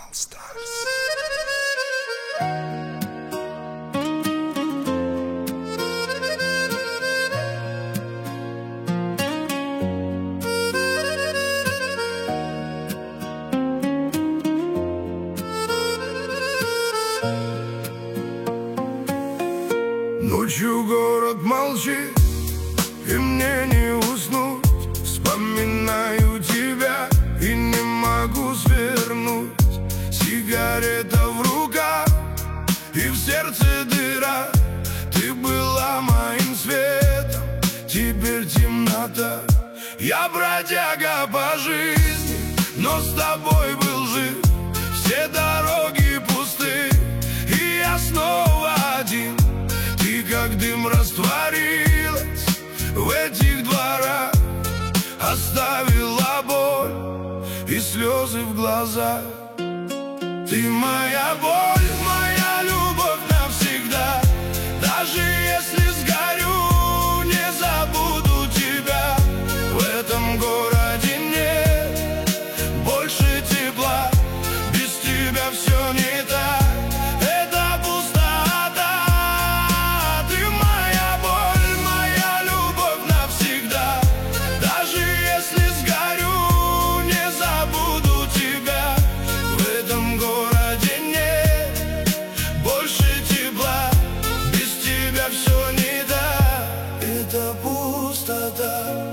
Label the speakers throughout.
Speaker 1: All Stars.
Speaker 2: Ночью город молчит, и мне не уснуть. Вспоминаю тебя и не могу свернуть. Сигарета в руках и в сердце дыра. Ты была моим светом, теперь темнота. Я бродяга по жизни, но с тобой был жив. Все дороги пусты, и я снова один. Ты как дым растворилась в этих дворах, оставила боль и слезы в глазах. Ты моя боль, моя любовь навсегда. Даже если сгорю, не забуду тебя. В этом городе нет больше тепла. Без тебя все не так. Это пустота. Ты моя боль, моя любовь навсегда. Даже если сгорю, не забуду тебя. В этом городе нет больше тепла. Без тебя все не так. Это пустота.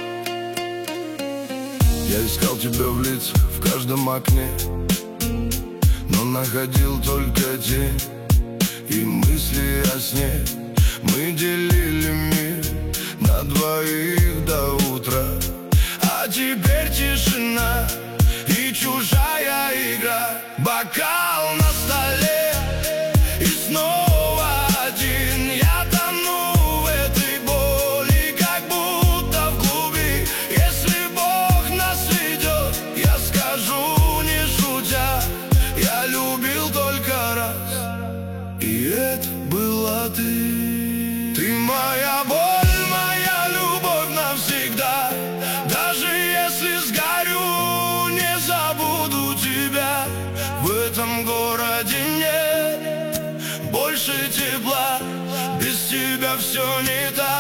Speaker 2: Я искал тебя в лицах, в каждом окне, но находил только тень и мысли о сне. Мы делили мир на двоих до утра, а теперь тишина и чужая игра. Бокал на столе и снова один. Я тону в этой боли, как будто в глуби. Если Бог нас ведет, я скажу не шутя, я любил только раз, и это была ты. Ты моя боль, моя любовь навсегда. Даже если сгорю, не забуду тебя. В этом городе нет больше тепла. Без тебя все не так.